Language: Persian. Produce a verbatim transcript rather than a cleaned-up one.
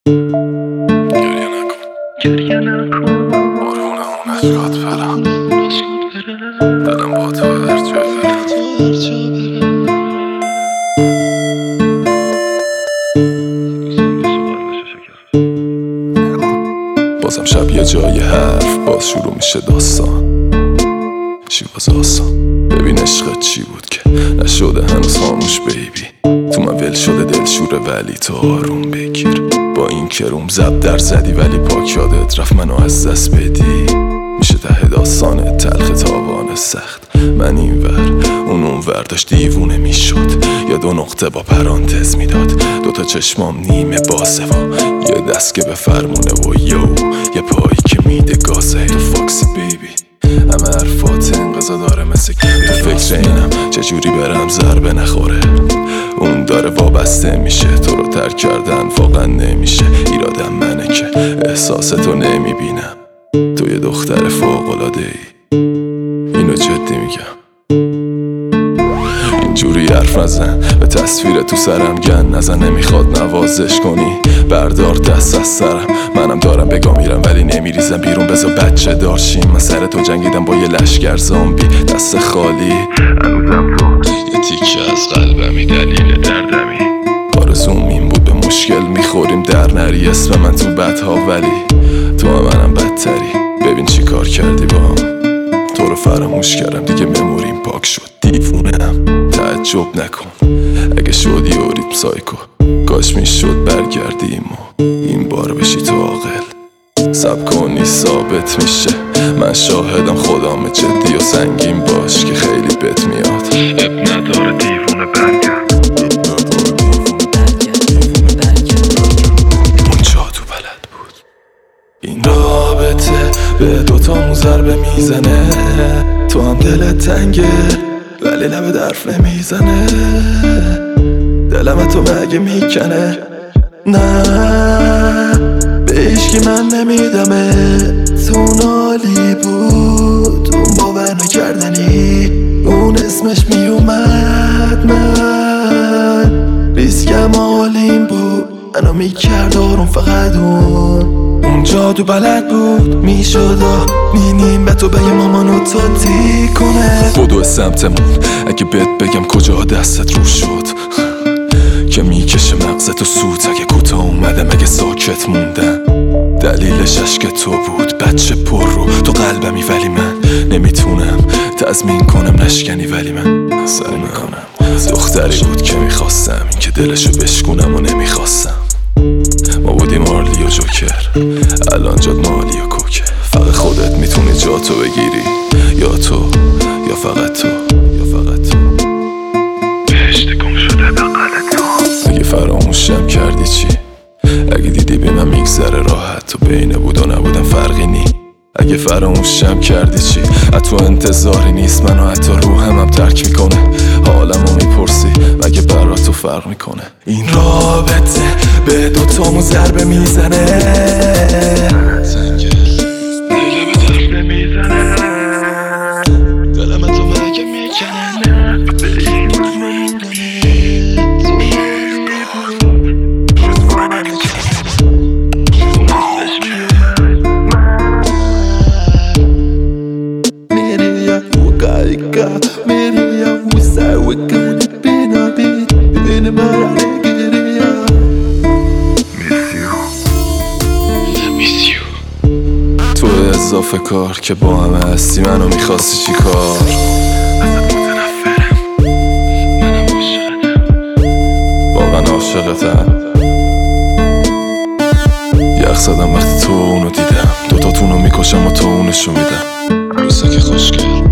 گریه نکن گریه نکن بارونه اون اشکات برم دلم با تو هر جا برم. بازم شب یه جای حرف باز شروع میشه داستان. چی باز آسان ببین عشقت چی بود که نشده هنوز خاموش بیبی. تو من ول شده دل شوره ولی تو آروم بگیر. با این کروم زب در زدی ولی پاک یادت رفت منو از دست بدی. میشه ته داستان تلخ تاوان سخت. من این ور اون اون ور داشت دیوونه میشد. یا دو نقطه با پرانتز میداد. دوتا چشمام نیمه بازه و یه دست که به فرمونه و یو یه پایی که میده گازه. تو فاکسی بیبی همه حرفات انقضا داره مثل که تو فکر اینم چجوری برم ضربه نخوره. اون داره وابسته میشه تو رو ترک کردن واقعا نمیشه. ایرادم منه که احساستو نمیبینم. تو یه دختر فوق‌العاده ای اینو جدی میگم. اینجوری حرف نزن به تصویر تو سرم گن نزن. نمیخواد نوازش کنی بردار دست از سرم. منم دارم بگا میرم ولی نمیریزم بیرون. بذار بچه دارشیم من سر تو جنگیدم با یه لشگر زامبی دست خالی. هنوزم تو یه تیکه از قلبمی دلیل دردمی. آرزوم این بود به مشکل میخوریم در نری اسم من تو بدها ولی تو هم منم بدتری. ببین چی کار کردی با هم. تو رو فراموش کردم دیگه مموریم پاک شد. دیوونم تعجب نکن اگه شدی و ریتم سایکو. کاش میشد برگردیم و این بار بشی تو عاقل. سب کنی ثابت میشه من شاهدم خدام جدی و سنگین باش که خیلی بهت میاد. اب نداره دیوونه برگرد. اون جادو بلد بود. این رابطه به دوتامون ضربه میزنه. تو هم دلت تنگه ولی لب درف نمیزنه. دلم تو مگه میکنه نه به هیچکی من نمیدمه. تو نالی بود اون باور نکردنی. اون اسمش میومد من ریسکم آلیم بود. منو میکرد آروم فقط اون. اون جادو بلد بود میشد نینیم به تو بگه مامانو تاتی کنه. بدو سمتمون اگه بهت بگم کجا دستت رو شد که میکشه مغزت و سوت. اگه کوتاه اومدم اگه ساکت موندم دلیلش عشق تو بود. بچه پر رو تو قلبمی ولی من نمیتونم تضمین کنم نشکنی ولی من سعی میکنم. دختری بود که میخواستم این که دلشو بشکونم و نمیخواستم. ما بودیم آرلی و جوکر الان جاد مالی و کوکر. فقط خودت میتونی جاتو بگیری یا تو یا فقط تو یا فقط تو. بهشت گم شده بغل تو. اگه فراموشم کردی چی؟ اگه دیدی به من میگذره راحت تو بین بود و نبودم فرقی نی. اگه فراموشم کردی چی؟ حتی انتظاری نیست منو حتی روحم هم ترک میکنه. حالمو میپرسی مگه برا تو فرق میکنه. این رابطه به دوتامون ضربه میزنه. سنگل دلم درد نمیزنه. دلم تو مگه میکنه نه به این روز نمیدونه. تو نالی بود روز باور نکردنی. اون اسمش میومد میری یا وقایقا میری یا وساوقا بینا بی بین مرانه گیری یا میس یو. تو اضافه کار که با همه هستی منو میخواستی چی کار؟ ازت متنفرم منم عاشقتم واقعا عاشقتم. یخ زدم وقتی تو اونو دیدم. دوتاتونو میکشم و تو اونشو میدم. روزا که خوشگل